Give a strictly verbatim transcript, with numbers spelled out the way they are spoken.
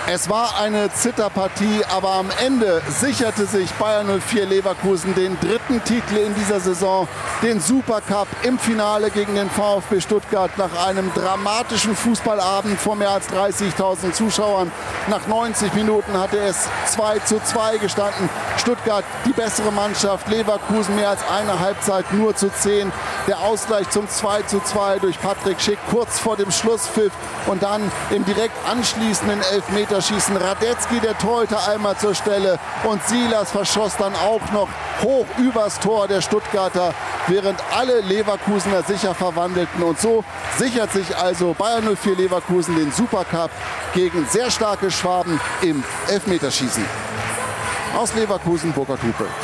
Es war eine Zitterpartie, aber am Ende sicherte sich Bayer null vier Leverkusen den dritten Titel in dieser Saison, den Supercup im Finale gegen den VfB Stuttgart nach einem dramatischen Fußballabend vor mehr als dreißigtausend Zuschauern. Nach neunzig Minuten hatte es zwei zu zwei gestanden. Stuttgart die bessere Mannschaft, Leverkusen mehr als eine Halbzeit nur zu zehn. Der Ausgleich zum zwei zu zwei durch Patrick Schick kurz vor dem Schlusspfiff und dann im direkt anschließenden Elfmeterschießen Radetzky, der Torhüter, einmal zur Stelle und Silas verschoss dann auch noch hoch übers Tor der Stuttgarter, während alle Leverkusener sicher verwandelten. Und so sichert sich also Bayer null vier Leverkusen den Supercup gegen sehr starke Schwaben im Elfmeterschießen. Aus Leverkusen, Burkhard Hupe.